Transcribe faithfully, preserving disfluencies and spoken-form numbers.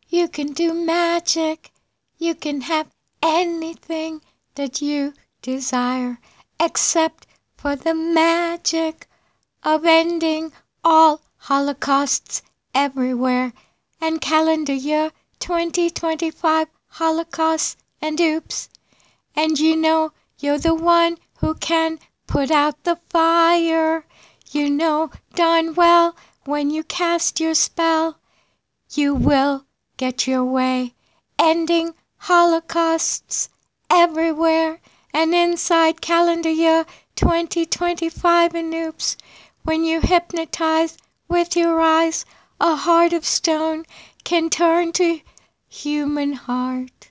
You can do magic. You can have anything that you desire, except for the magic of ending all holocausts everywhere, and calendar year twenty twenty-five holocausts and oops. And you know you're the one who can put out the fire. You know darn well when you cast your spell, you will get your way, ending holocausts everywhere and inside calendar year twenty twenty-five and oops. When you hypnotize with your eyes, a heart of stone can turn to human heart.